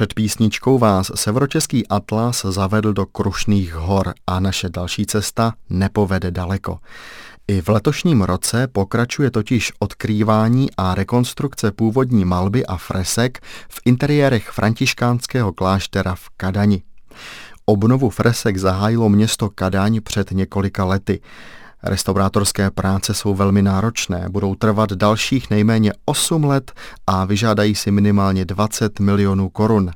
Před písničkou vás severočeský atlas zavedl do Krušných hor a naše další cesta nepovede daleko. I v letošním roce pokračuje totiž odkrývání a rekonstrukce původní malby a fresek v interiérech františkánského kláštera v Kadani. Obnovu fresek zahájilo město Kadaň před několika lety. Restaurátorské práce jsou velmi náročné, budou trvat dalších nejméně 8 let a vyžádají si minimálně 20 milionů korun.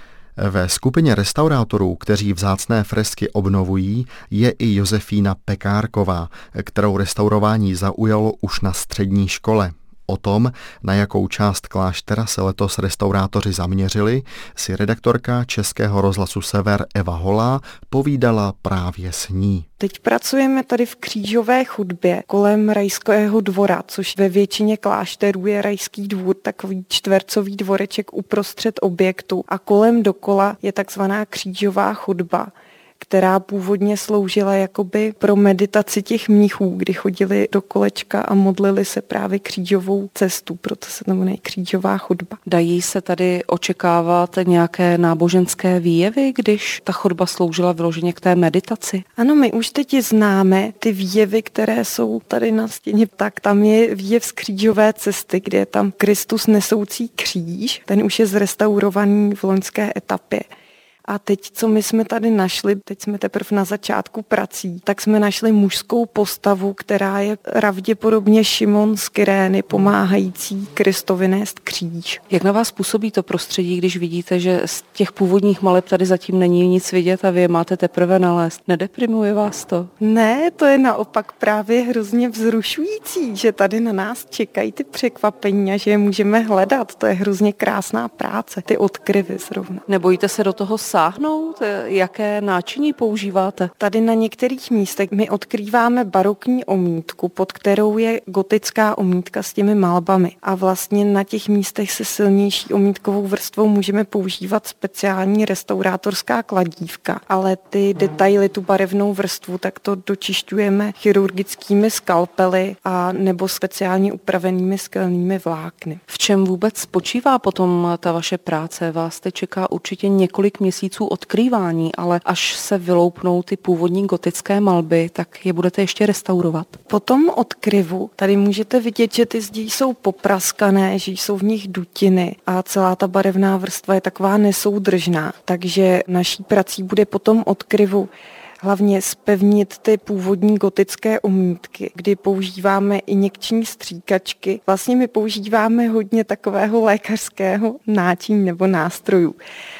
Ve skupině restaurátorů, kteří vzácné fresky obnovují, je i Josefína Pekárková, kterou restaurování zaujalo už na střední škole. O tom, na jakou část kláštera se letos restaurátoři zaměřili, si redaktorka Českého rozhlasu Sever Eva Holá povídala právě s ní. Teď pracujeme tady v křížové chodbě kolem Rajského dvora, což ve většině klášterů je Rajský dvůr, takový čtvercový dvoreček uprostřed objektu a kolem dokola je takzvaná křížová chodba, která původně sloužila jakoby pro meditaci těch mnichů, kdy chodili do kolečka a modlili se právě křížovou cestu, proto se to jmenuje křížová chodba. Dají se tady očekávat nějaké náboženské výjevy, když ta chodba sloužila vyloženě k té meditaci? Ano, my už teď známe ty výjevy, které jsou tady na stěně. Tak tam je výjev z křížové cesty, kde je tam Kristus nesoucí kříž, ten už je zrestaurovaný v loňské etapě. A teď, co my jsme tady našli, teď jsme teprve na začátku prací, tak jsme našli mužskou postavu, která je pravděpodobně Šimon z Kyrény, pomáhající Kristovi nést kříž. Jak na vás působí to prostředí, když vidíte, že z těch původních maleb tady zatím není nic vidět a vy je máte teprve nalézt? Nedeprimuje vás to? Ne, to je naopak právě hrozně vzrušující, že tady na nás čekají ty překvapení a že je můžeme hledat. To je hrozně krásná práce, ty odkryvy zrovna. Nebojíte se do toho sáhnout? Jaké náčiní používáte? Tady na některých místech my odkrýváme barokní omítku, pod kterou je gotická omítka s těmi malbami. A vlastně na těch místech se silnější omítkovou vrstvou můžeme používat speciální restaurátorská kladívka. Ale ty detaily, tu barevnou vrstvu, tak to dočišťujeme chirurgickými skalpely a nebo speciálně upravenými skelnými vlákny. V čem vůbec spočívá potom ta vaše práce? Vás teď čeká určitě několik měsíců odkrývání, ale až se vyloupnou ty původní gotické malby, tak je budete ještě restaurovat. Po tom odkryvu tady můžete vidět, že ty zdi jsou popraskané, že jsou v nich dutiny a celá ta barevná vrstva je taková nesoudržná. Takže naší prací bude po tom odkryvu hlavně zpevnit ty původní gotické omítky, kdy používáme injekční stříkačky. Vlastně my používáme hodně takového lékařského náčiní nebo nástrojů.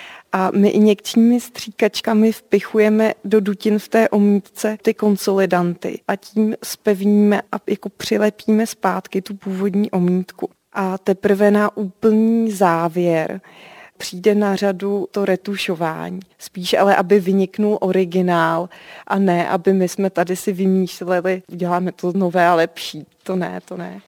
A my injekčními stříkačkami vpichujeme do dutin v té omítce ty konsolidanty a tím zpevníme a jako přilepíme zpátky tu původní omítku. A teprve na úplný závěr přijde na řadu to retušování. Spíš ale, aby vyniknul originál a ne, aby my jsme tady si vymýšleli, uděláme to nové a lepší. To ne.